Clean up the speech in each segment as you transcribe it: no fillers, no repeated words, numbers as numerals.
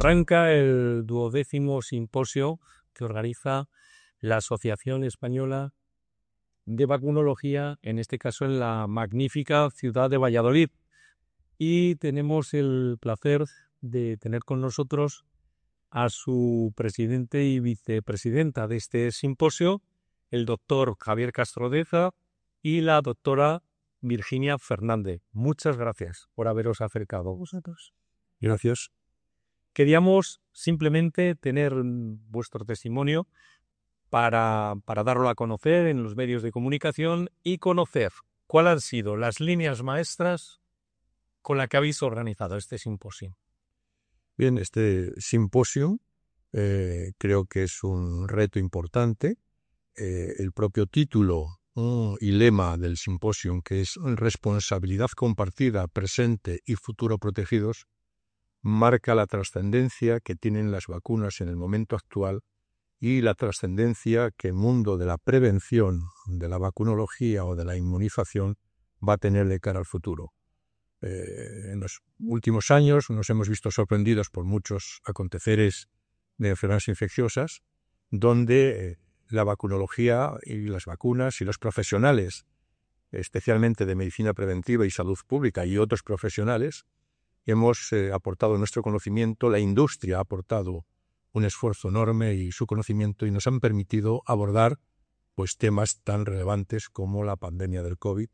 Arranca el 12º simposio que organiza la Asociación Española de Vacunología, en este caso en la magnífica ciudad de Valladolid. Y tenemos el placer de tener con nosotros a su presidente y vicepresidenta de este simposio, el doctor Javier Castrodeza y la doctora Virginia Fernández. Muchas gracias por haberos acercado a vosotros. Gracias. Queríamos simplemente tener vuestro testimonio para darlo a conocer en los medios de comunicación y conocer cuáles han sido las líneas maestras con las que habéis organizado este simposio. Bien, este simposio creo que es un reto importante. El propio título y lema del simposio, que es Responsabilidad compartida, presente y futuro protegidos, marca la trascendencia que tienen las vacunas en el momento actual y la trascendencia que el mundo de la prevención, de la vacunología o de la inmunización va a tener de cara al futuro. En los últimos años nos hemos visto sorprendidos por muchos aconteceres de enfermedades infecciosas, donde la vacunología y las vacunas y los profesionales, especialmente de medicina preventiva y salud pública y otros profesionales, hemos aportado nuestro conocimiento, la industria ha aportado un esfuerzo enorme y su conocimiento y nos han permitido abordar pues, temas tan relevantes como la pandemia del COVID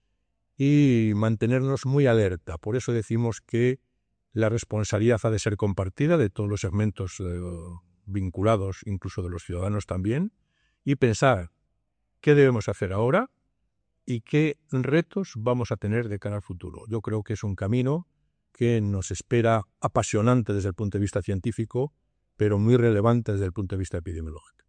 y mantenernos muy alerta. Por eso decimos que la responsabilidad ha de ser compartida de todos los segmentos vinculados, incluso de los ciudadanos también, y pensar qué debemos hacer ahora y qué retos vamos a tener de cara al futuro. Yo creo que es un camino que nos espera apasionante desde el punto de vista científico, pero muy relevante desde el punto de vista epidemiológico.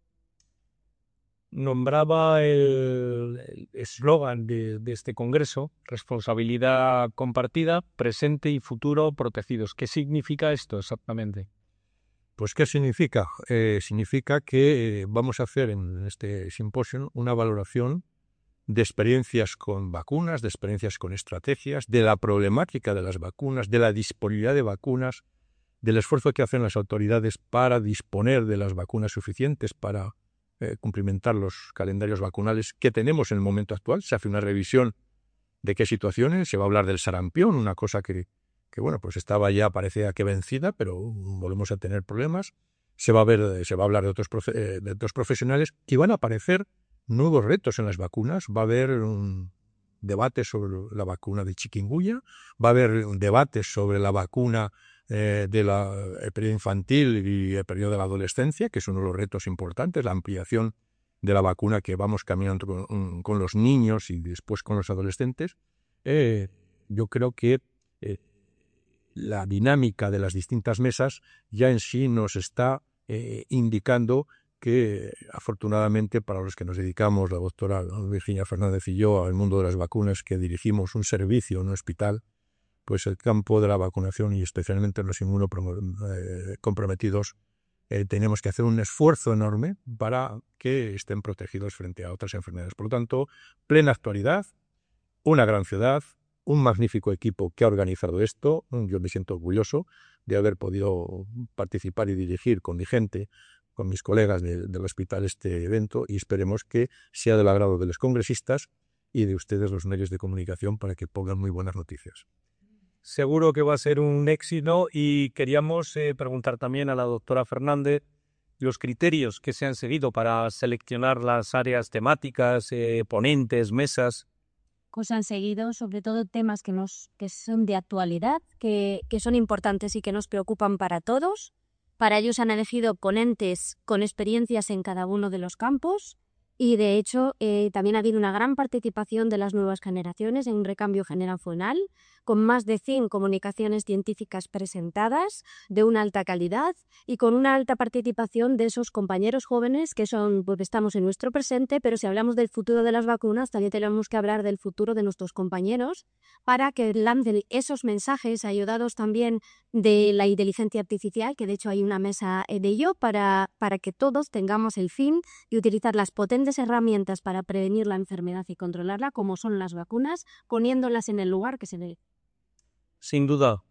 Nombraba el eslogan de este congreso, responsabilidad compartida, presente y futuro protegidos. ¿Qué significa esto exactamente? Pues, ¿qué significa? Significa que vamos a hacer en este simposio una valoración de experiencias con vacunas, de experiencias con estrategias, de la problemática de las vacunas, de la disponibilidad de vacunas, del esfuerzo que hacen las autoridades para disponer de las vacunas suficientes para cumplimentar los calendarios vacunales que tenemos en el momento actual. Se hace una revisión de qué situaciones, se va a hablar del sarampión, una cosa que bueno, pues estaba ya, parecía que vencida, pero volvemos a tener problemas. Se va a hablar de otros profesionales y van a aparecer nuevos retos en las vacunas. Va a haber un debate sobre la vacuna de chikungunya, va a haber un debate sobre la vacuna de la periodo infantil y el periodo de la adolescencia, que es uno de los retos importantes, la ampliación de la vacuna que vamos caminando con los niños y después con los adolescentes. Yo creo que la dinámica de las distintas mesas ya en sí nos está indicando que afortunadamente para los que nos dedicamos, la doctora Virginia Fernández y yo, al mundo de las vacunas, que dirigimos un servicio en un hospital, pues el campo de la vacunación y especialmente los inmunocomprometidos tenemos que hacer un esfuerzo enorme para que estén protegidos frente a otras enfermedades. Por lo tanto, plena actualidad, una gran ciudad, un magnífico equipo que ha organizado esto. Yo me siento orgulloso de haber podido participar y dirigir con mi gente, con mis colegas del hospital este evento, y esperemos que sea del agrado de los congresistas y de ustedes los medios de comunicación para que pongan muy buenas noticias. Seguro que va a ser un éxito y queríamos preguntar también a la doctora Fernández los criterios que se han seguido para seleccionar las áreas temáticas, ponentes, mesas. Pues han seguido sobre todo temas que son de actualidad, que son importantes y que nos preocupan para todos. Para ellos han elegido ponentes con experiencias en cada uno de los campos y de hecho también ha habido una gran participación de las nuevas generaciones en un recambio generacional, con más de 100 comunicaciones científicas presentadas de una alta calidad y con una alta participación de esos compañeros jóvenes que son, pues estamos en nuestro presente, pero si hablamos del futuro de las vacunas, también tenemos que hablar del futuro de nuestros compañeros para que lancen esos mensajes, ayudados también de la inteligencia artificial, que de hecho hay una mesa de ello, para que todos tengamos el fin de utilizar las potentes herramientas para prevenir la enfermedad y controlarla, como son las vacunas, poniéndolas en el lugar que se debe. Sin duda.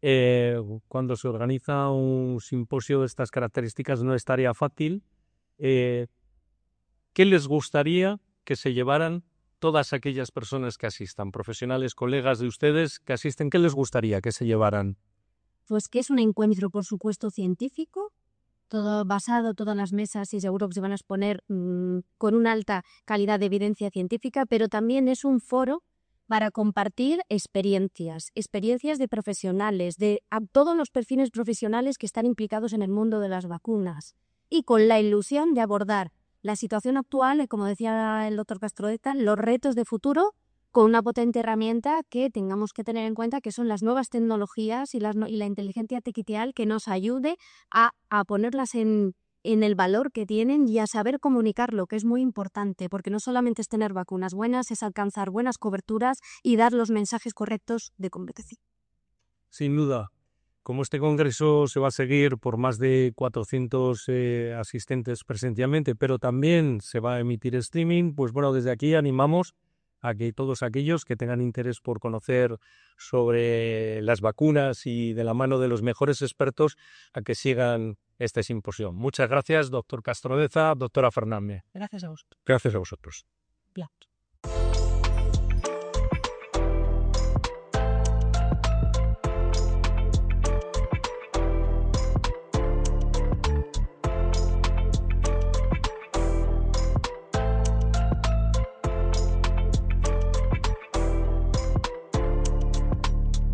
cuando se organiza un simposio de estas características no es tarea fácil. ¿Qué les gustaría que se llevaran todas aquellas personas que asistan, profesionales, colegas de ustedes que asisten? ¿Qué les gustaría que se llevaran? Pues que es un encuentro, por supuesto, científico, todo basado, todas las mesas y seguro que se van a exponer con una alta calidad de evidencia científica, pero también es un foro para compartir experiencias de profesionales, de todos los perfiles profesionales que están implicados en el mundo de las vacunas y con la ilusión de abordar la situación actual, como decía el doctor Castroeta, los retos de futuro con una potente herramienta que tengamos que tener en cuenta, que son las nuevas tecnologías y la inteligencia artificial, que nos ayude a ponerlas en el valor que tienen y a saber comunicarlo, que es muy importante, porque no solamente es tener vacunas buenas, es alcanzar buenas coberturas y dar los mensajes correctos de competencia. Sin duda. Como este congreso se va a seguir por más de 400 asistentes presencialmente, pero también se va a emitir streaming, pues bueno, desde aquí animamos a que todos aquellos que tengan interés por conocer sobre las vacunas y de la mano de los mejores expertos, a que sigan este simposio. Muchas gracias, doctor Castrodeza, doctora Fernández. Gracias a vosotros. Gracias a vosotros. Claro.